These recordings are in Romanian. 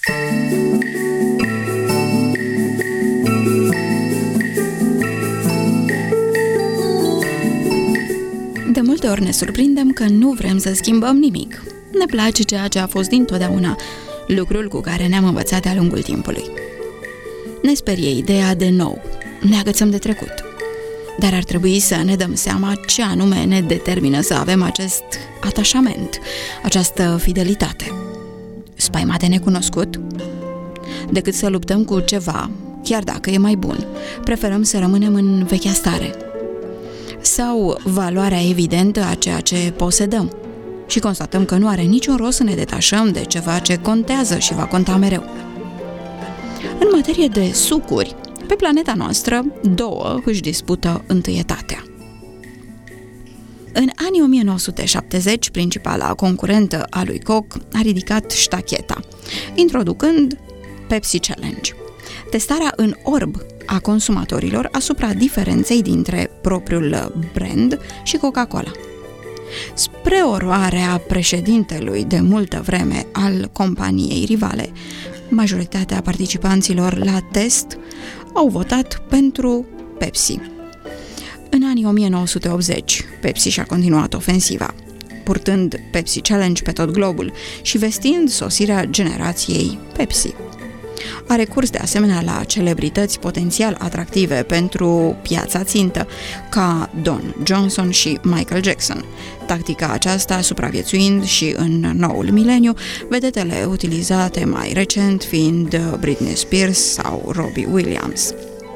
De multe ori ne surprindem că nu vrem să schimbăm nimic. Ne place ceea ce a fost dintotdeauna, lucrul cu care ne-am învățat de-a lungul timpului. Ne sperie ideea de nou, ne agățăm de trecut. Dar ar trebui să ne dăm seama ce anume ne determină să avem acest atașament, această fidelitate. Spaima de necunoscut? Decât să luptăm cu ceva, chiar dacă e mai bun, preferăm să rămânem în vechea stare. Sau valoarea evidentă a ceea ce posedăm și constatăm că nu are niciun rost să ne detașăm de ceva ce contează și va conta mereu. În materie de sucuri, pe planeta noastră, două își dispută întâietatea. În anii 1970, principala concurentă a lui Coke a ridicat ștacheta, introducând Pepsi Challenge, testarea în orb a consumatorilor asupra diferenței dintre propriul brand și Coca-Cola. Spre oroarea președintelui de multă vreme al companiei rivale, majoritatea participanților la test au votat pentru Pepsi. În anii 1980, Pepsi și-a continuat ofensiva, purtând Pepsi Challenge pe tot globul și vestind sosirea generației Pepsi. A recurs de asemenea la celebrități potențial atractive pentru piața țintă, ca Don Johnson și Michael Jackson, tactica aceasta supraviețuind și în noul mileniu, vedetele utilizate mai recent fiind Britney Spears sau Robbie Williams.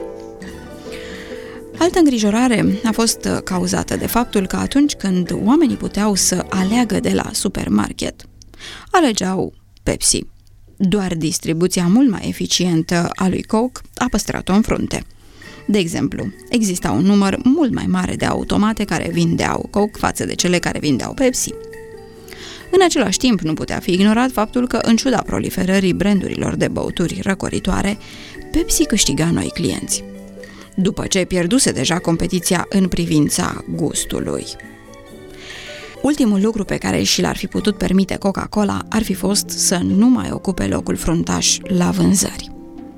Altă îngrijorare a fost cauzată de faptul că atunci când oamenii puteau să aleagă de la supermarket, alegeau Pepsi. Doar distribuția mult mai eficientă a lui Coke a păstrat-o în frunte. De exemplu, exista un număr mult mai mare de automate care vindeau Coke față de cele care vindeau Pepsi. În același timp, nu putea fi ignorat faptul că, în ciuda proliferării brandurilor de băuturi răcoritoare, Pepsi câștiga noi clienți, după ce pierduse deja competiția în privința gustului. Ultimul lucru pe care și l-ar fi putut permite Coca-Cola ar fi fost să nu mai ocupe locul fruntaș la vânzări.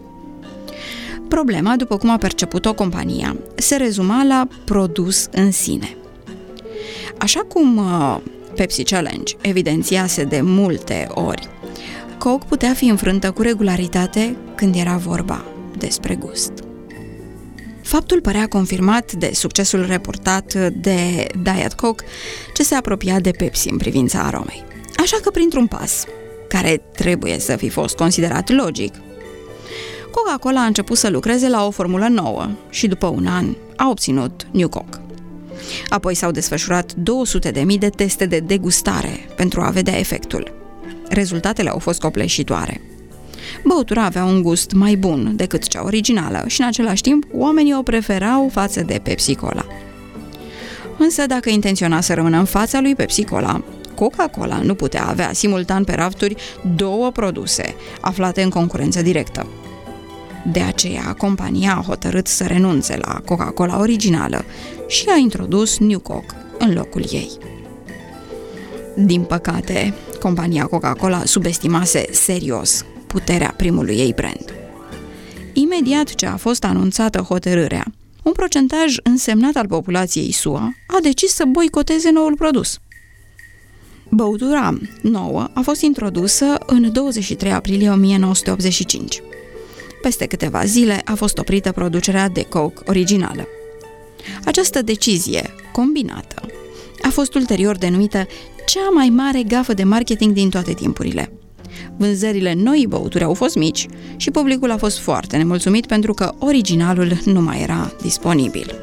Problema, după cum a perceput-o compania, se rezuma la produs în sine. Așa cum Pepsi Challenge evidențiase de multe ori, Coke putea fi înfrântă cu regularitate când era vorba despre gust. Faptul părea confirmat de succesul reportat de Diet Coke, ce se apropia de Pepsi în privința aromei. Așa că, printr-un pas, care trebuie să fi fost considerat logic, Coca-Cola a început să lucreze la o formulă nouă și după un an a obținut New Coke. Apoi s-au desfășurat 200.000 de teste de degustare pentru a vedea efectul. Rezultatele au fost copleșitoare. Băutura avea un gust mai bun decât cea originală și, în același timp, oamenii o preferau față de Pepsi-Cola. Însă, dacă intenționa să rămână în fața lui Pepsi-Cola, Coca-Cola nu putea avea simultan pe rafturi două produse aflate în concurență directă. De aceea, compania a hotărât să renunțe la Coca-Cola originală și a introdus New Coke în locul ei. Din păcate, compania Coca-Cola subestimase serios puterea primului ei brand. Imediat ce a fost anunțată hotărârea, un procentaj însemnat al populației SUA a decis să boicoteze noul produs. Băutura nouă a fost introdusă în 23 aprilie 1985. Peste câteva zile a fost oprită producerea de Coke originală. Această decizie combinată a fost ulterior denumită cea mai mare gafă de marketing din toate timpurile. Vânzările noii băuturi au fost mici și publicul a fost foarte nemulțumit pentru că originalul nu mai era disponibil.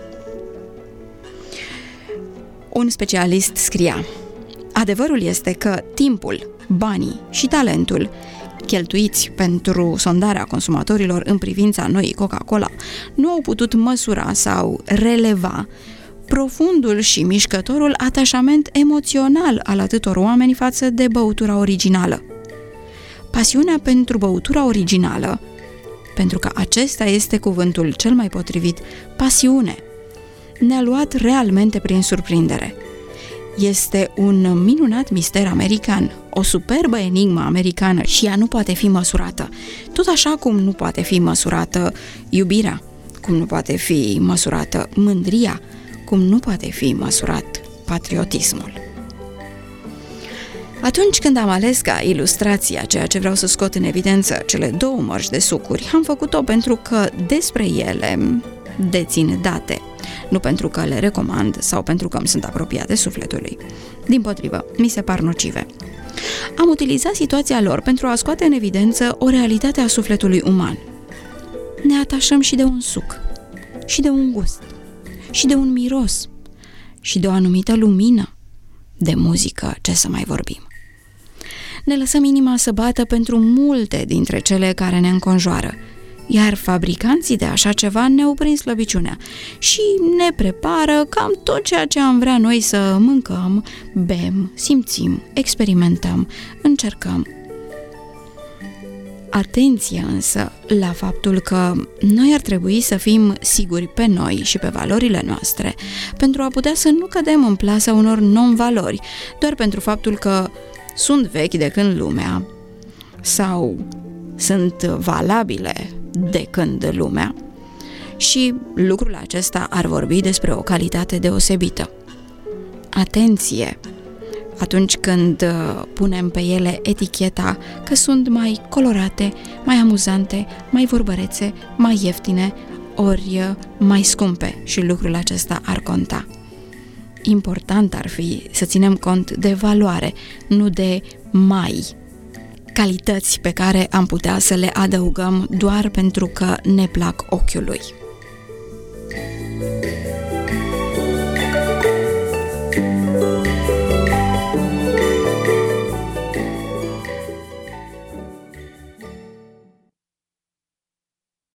Un specialist scria: adevărul este că timpul, banii și talentul cheltuiți pentru sondarea consumatorilor în privința noii Coca-Cola nu au putut măsura sau releva profundul și mișcătorul atașament emoțional al atâtor oameni față de băutura originală. Pasiunea pentru băutura originală, pentru că acesta este cuvântul cel mai potrivit, pasiune, ne-a luat realmente prin surprindere. este un minunat mister american, o superbă enigmă americană și ea nu poate fi măsurată. Tot așa cum nu poate fi măsurată iubirea, cum nu poate fi măsurată mândria, cum nu poate fi măsurat patriotismul. Atunci când am ales ca ilustrație a ceea ce vreau să scot în evidență cele două mărci de sucuri, am făcut-o pentru că despre ele dețin date, nu pentru că le recomand sau pentru că îmi sunt apropiate sufletului. Dimpotrivă, mi se par nocive. Am utilizat situația lor pentru a scoate în evidență o realitate a sufletului uman. Ne atașăm și de un suc, și de un gust, și de un miros, și de o anumită lumină, de muzică, ce să mai vorbim. Ne lăsăm inima să bată pentru multe dintre cele care ne înconjoară, iar fabricanții de așa ceva ne-au prins slăbiciunea și ne prepară cam tot ceea ce am vrea noi să mâncăm, bem, simțim, experimentăm, încercăm. Atenție însă la faptul că noi ar trebui să fim siguri pe noi și pe valorile noastre pentru a putea să nu cădem în plasa unor non-valori, doar pentru faptul că sunt vechi de când lumea sau sunt valabile de când lumea și lucrul acesta ar vorbi despre o calitate deosebită. Atenție atunci când punem pe ele eticheta că sunt mai colorate, mai amuzante, mai vorbărețe, mai ieftine, ori mai scumpe și lucrul acesta ar conta. Important ar fi să ținem cont de valoare, nu de calități pe care am putea să le adăugăm doar pentru că ne plac ochiului.